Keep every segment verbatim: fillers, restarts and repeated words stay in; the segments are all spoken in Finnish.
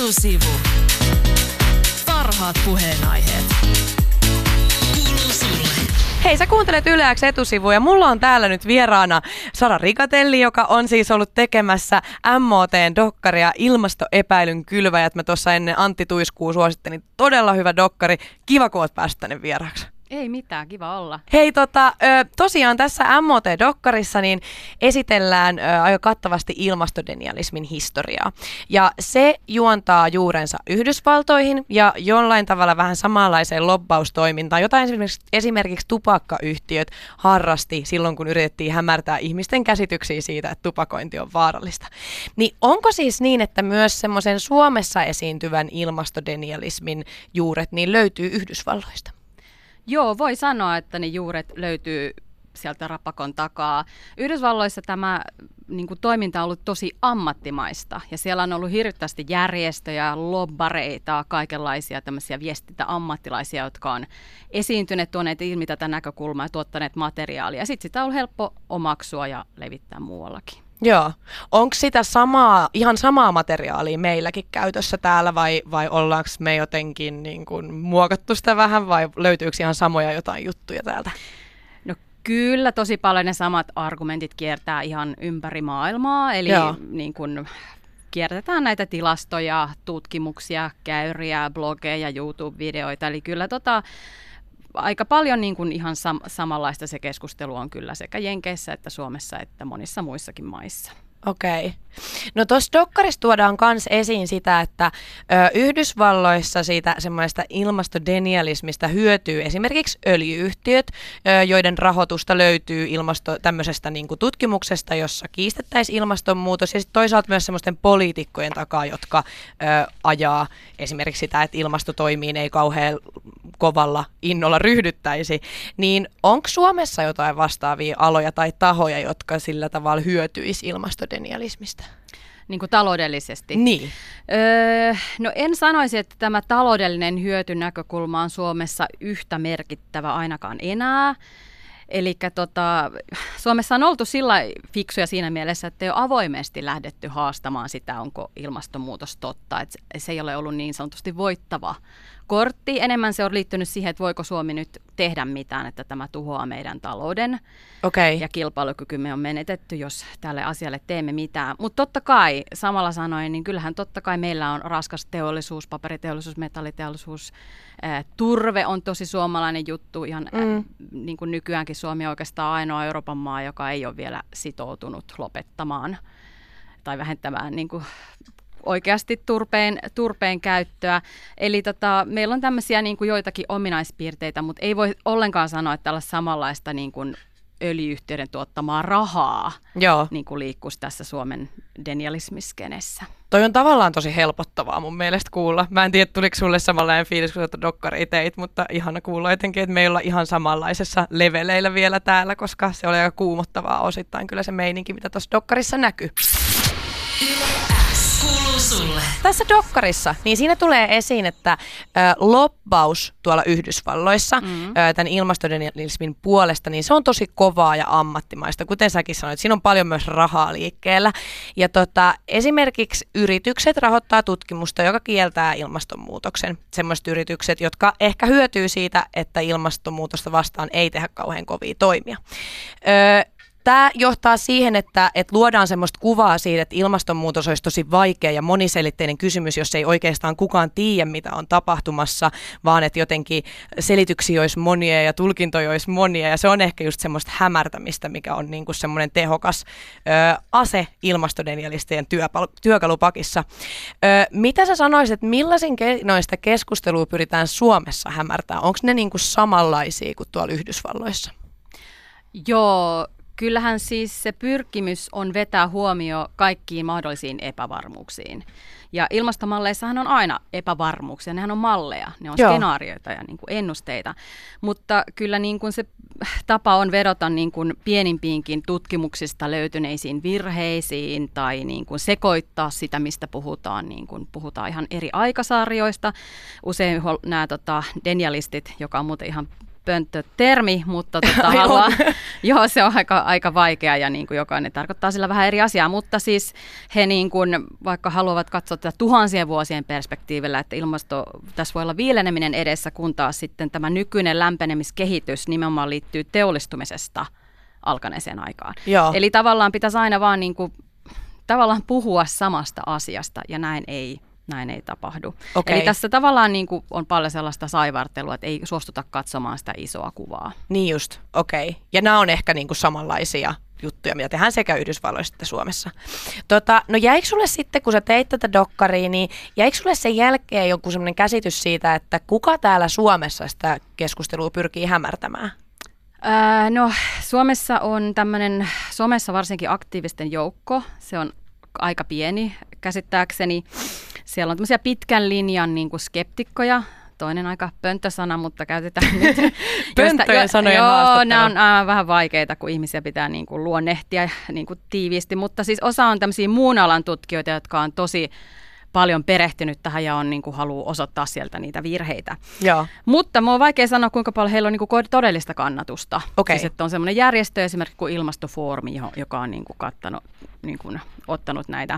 Etusivu. Parhaat puheenaiheet. Kuuluu sulle. Hei, sä kuuntelet Yle X Etusivua ja mulla on täällä nyt vieraana Sara Rigatelli, joka on siis ollut tekemässä M O T-dokkaria Ilmastoepäilyn kylväjät. Mä tuossa ennen Antti Tuiskuu suosittelin, todella hyvä dokkari. Kiva, kun oot päässyt tänne vieraaksi. Ei mitään, kiva olla. Hei, tota, tosiaan tässä M O T-dokkarissa niin esitellään aika kattavasti ilmastodenialismin historiaa. Ja se juontaa juurensa Yhdysvaltoihin ja jollain tavalla vähän samanlaiseen lobbaustoimintaan, jota esimerkiksi, esimerkiksi tupakkayhtiöt harrasti silloin, kun yritettiin hämärtää ihmisten käsityksiä siitä, että tupakointi on vaarallista. Niin onko siis niin, että myös semmoisen Suomessa esiintyvän ilmastodenialismin juuret niin löytyy Yhdysvalloista? Joo, voi sanoa, että ne juuret löytyy sieltä rapakon takaa. Yhdysvalloissa tämä niin kuin, toiminta on ollut tosi ammattimaista ja siellä on ollut hirveästi järjestöjä, lobbareita, kaikenlaisia tämmöisiä viestintäammattilaisia, jotka on esiintyneet, tuoneet ilmi tätä näkökulmaa ja tuottaneet materiaalia. Ja sitten sitä on ollut helppo omaksua ja levittää muuallakin. Joo. Onko sitä samaa, ihan samaa materiaalia meilläkin käytössä täällä vai, vai ollaanko me jotenkin niin kuin muokattu sitä vähän vai löytyykö ihan samoja jotain juttuja täältä? No kyllä tosi paljon ne samat argumentit kiertää ihan ympäri maailmaa, eli niin kuin kiertetään näitä tilastoja, tutkimuksia, käyriä, blogeja, YouTube-videoita, eli kyllä tota aika paljon niin kuin ihan sam- samanlaista se keskustelu on kyllä sekä Jenkeissä että Suomessa että monissa muissakin maissa. Okei. No tuossa dokkarissa tuodaan myös esiin sitä, että ö, Yhdysvalloissa siitä semmoista ilmastodenialismista hyötyy esimerkiksi öljy-yhtiöt, ö, joiden rahoitusta löytyy ilmasto, tämmöisestä niin kuin tutkimuksesta, jossa kiistettäisiin ilmastonmuutos ja sitten toisaalta myös semmoisten poliitikkojen takaa, jotka ö, ajaa esimerkiksi sitä, että ilmastotoimiin ei kauhean kovalla innolla ryhdyttäisi. Niin onko Suomessa jotain vastaavia aloja tai tahoja, jotka sillä tavalla hyötyisi ilmastodenialismista? Niin kuin taloudellisesti? Niin. Öö, no en sanoisi, että tämä taloudellinen hyötynäkökulma on Suomessa yhtä merkittävä ainakaan enää. Eli tota, Suomessa on oltu sillä fiksuja siinä mielessä, että ei ole avoimesti lähdetty haastamaan sitä, onko ilmastonmuutos totta. Et se ei ole ollut niin sanotusti voittava kortti. Enemmän se on liittynyt siihen, että voiko Suomi nyt tehdä mitään, että tämä tuhoaa meidän talouden. Okay. Ja kilpailukykymme on menetetty, jos tälle asialle teemme mitään. Mutta totta kai, samalla sanoen, niin kyllähän totta kai meillä on raskas teollisuus, paperiteollisuus, metalliteollisuus. Ää, turve on tosi suomalainen juttu. Ihan mm. ää, niin kuin nykyäänkin Suomi on oikeastaan ainoa Euroopan maa, joka ei ole vielä sitoutunut lopettamaan tai vähentämään niin kuin oikeasti turpeen, turpeen käyttöä. Eli tota, meillä on tämmöisiä niin kuin joitakin ominaispiirteitä, mutta ei voi ollenkaan sanoa, että tällaista samanlaista niin kuin öljy-yhtiöiden tuottamaa rahaa niin kuin liikkuisi tässä Suomen denialismiskenessä. Toi on tavallaan tosi helpottavaa mun mielestä kuulla. Mä en tiedä, tuliko sulle samanlainen fiilis, kun sä dokkari teit, mutta ihana kuulla jotenkin, että me ei olla ihan samanlaisessa leveleillä vielä täällä, koska se oli aika kuumottavaa osittain kyllä se meininki, mitä tuossa dokkarissa näkyy. Kuuluu sulle. Tässä dokkarissa, niin siinä tulee esiin, että ö, lobbaus tuolla Yhdysvalloissa mm. ö, tämän ilmastodenialismin puolesta, niin se on tosi kovaa ja ammattimaista. Kuten säkin sanoit, siinä on paljon myös rahaa liikkeellä. Ja tota, esimerkiksi yritykset rahoittaa tutkimusta, joka kieltää ilmastonmuutoksen. Sellaiset yritykset, jotka ehkä hyötyy siitä, että ilmastonmuutosta vastaan ei tehdä kauhean kovia toimia. Ö, Tämä johtaa siihen, että, että luodaan semmoista kuvaa siitä, että ilmastonmuutos olisi tosi vaikea ja moniselitteinen kysymys, jos ei oikeastaan kukaan tiedä, mitä on tapahtumassa, vaan että jotenkin selityksiä olisi monia ja tulkintoja olisi monia. Ja se on ehkä just semmoista hämärtämistä, mikä on niin kuin semmoinen tehokas ö, ase ilmastodenialistien työpal- työkalupakissa. Ö, mitä sä sanoisit, että millaisin keinoista keskustelua pyritään Suomessa hämärtämään? Onko ne niin kuin samanlaisia kuin tuolla Yhdysvalloissa? Joo. Kyllähän siis se pyrkimys on vetää huomio kaikkiin mahdollisiin epävarmuuksiin. Ja ilmastomalleissahan on aina epävarmuuksia, nehän on malleja, ne on Joo. skenaarioita ja niin kuin ennusteita. Mutta kyllä niin kuin se tapa on vedota niin kuin pienimpiinkin tutkimuksista löytyneisiin virheisiin tai niin kuin sekoittaa sitä, mistä puhutaan. Niin kuin puhutaan ihan eri aikasarjoista. Usein nämä tota, denialistit, joka on muuten ihan pönttötermi, mutta tota, haluan, joo, se on aika, aika vaikea ja niin kuin jokainen tarkoittaa sillä vähän eri asiaa, mutta siis he niin kuin, vaikka haluavat katsoa tätä tuhansien vuosien perspektiivillä, että ilmasto, tässä voi olla viileneminen edessä, kun taas sitten tämä nykyinen lämpenemiskehitys nimenomaan liittyy teollistumisesta alkaneeseen aikaan. Joo. Eli tavallaan pitäisi aina vaan niin kuin, tavallaan puhua samasta asiasta ja näin ei Näin ei tapahdu. Okay. Eli tässä tavallaan niin kuin on paljon sellaista saivartelua, että ei suostuta katsomaan sitä isoa kuvaa. Niin just, okei. Okay. Ja nämä on ehkä niin kuin samanlaisia juttuja, mitä tehdään sekä Yhdysvalloissa että Suomessa. Tota, no jäikö sulle sitten, kun sä teit tätä dokkaria, niin jäikö sulle sen jälkeen joku sellainen käsitys siitä, että kuka täällä Suomessa sitä keskustelua pyrkii hämärtämään? Ää, no Suomessa on tämmöinen, somessa varsinkin aktiivisten joukko, se on aika pieni käsittääkseni. Siellä on tämmöisiä pitkän linjan niin kuin skeptikkoja, toinen aika pönttösana, mutta käytetään nyt. Pönttöjen sanojen joo, haastattelu. nämä on aivan vähän vaikeita, kun ihmisiä pitää niin kuin luonnehtia niin kuin tiiviisti, mutta siis osa on tämmöisiä muun alan tutkijoita, jotka on tosi paljon perehtynyt tähän ja on niin kuin haluaa osoittaa sieltä niitä virheitä. Joo. Mutta minun on vaikea sanoa, kuinka paljon heillä on niin kuin todellista kannatusta. Okay. Siis, että on semmoinen järjestö esimerkiksi kuin Ilmastofoorumi, joka on niin kuin kattanut, niin kuin ottanut näitä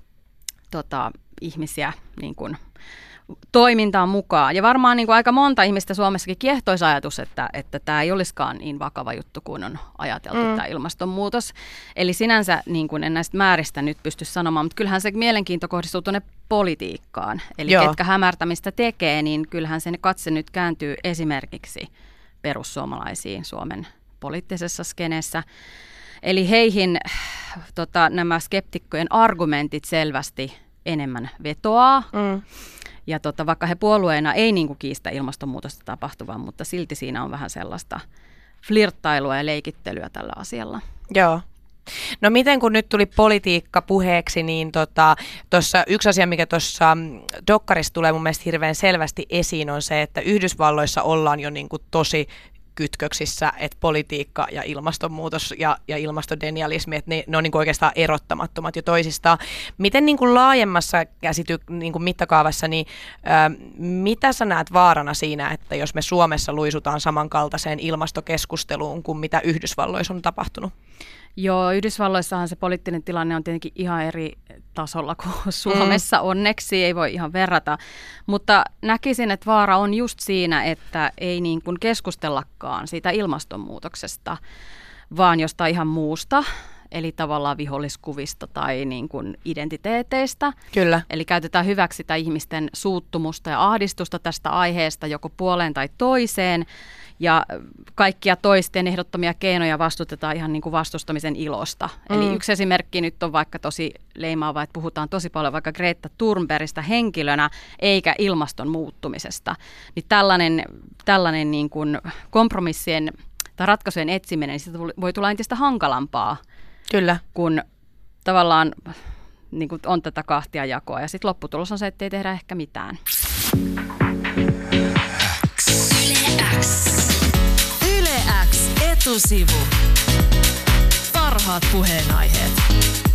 tota, ihmisiä niin kuin toimintaan mukaan. Ja varmaan niin kuin aika monta ihmistä Suomessakin kiehtoisi ajatus, että, että tämä ei olisikaan niin vakava juttu kuin on ajateltu mm. tämä ilmastonmuutos. Eli sinänsä niin kuin en näistä määristä nyt pysty sanomaan, mutta kyllähän se mielenkiinto kohdistuu tuonne politiikkaan. Eli Joo. ketkä hämärtämistä tekee, niin kyllähän sen katse nyt kääntyy esimerkiksi perussuomalaisiin Suomen poliittisessa skeneessä. Eli heihin tota, nämä skeptikkojen argumentit selvästi enemmän vetoaa. Mm. Ja tota, vaikka he puolueena ei niin kuin kiistä ilmastonmuutosta tapahtuvaa, mutta silti siinä on vähän sellaista flirttailua ja leikittelyä tällä asialla. Joo. No miten kun nyt tuli politiikka puheeksi, niin tota, tossa, yksi asia, mikä tuossa dokkarissa tulee mun mielestä hirveän selvästi esiin, on se, että Yhdysvalloissa ollaan jo niin kuin tosi kytköksissä, että politiikka ja ilmastonmuutos ja, ja ilmastodenialismi, että ne, ne on niin kuin oikeastaan erottamattomat jo toisistaan. Miten niin kuin laajemmassa käsity, niin kuin mittakaavassa, niin ää, mitä sä näet vaarana siinä, että jos me Suomessa luisutaan samankaltaiseen ilmastokeskusteluun kuin mitä Yhdysvalloissa on tapahtunut? Joo, Yhdysvalloissahan se poliittinen tilanne on tietenkin ihan eri tasolla kuin Suomessa, mm. onneksi ei voi ihan verrata, mutta näkisin, että vaara on just siinä, että ei niin kuin keskustellakaan siitä ilmastonmuutoksesta, vaan jostain ihan muusta, eli tavallaan viholliskuvista tai niin kuin identiteeteistä. Kyllä. Eli käytetään hyväksi sitä ihmisten suuttumusta ja ahdistusta tästä aiheesta joko puoleen tai toiseen, ja kaikkia toisten ehdottomia keinoja vastustetaan ihan niin kuin vastustamisen ilosta. Mm. Eli yksi esimerkki nyt on vaikka tosi leimaava, että puhutaan tosi paljon vaikka Greta Thunbergista henkilönä, eikä ilmaston muuttumisesta. Niin tällainen, tällainen niin kuin kompromissien tai ratkaisujen etsiminen, niin siitä voi tulla entistä hankalampaa. Kyllä. Kun tavallaan niin kuin on tätä kahtia jakoa. Ja sitten lopputulos on se, että ei tehdä ehkä mitään. Yle X etusivu. Parhaat puheenaiheet.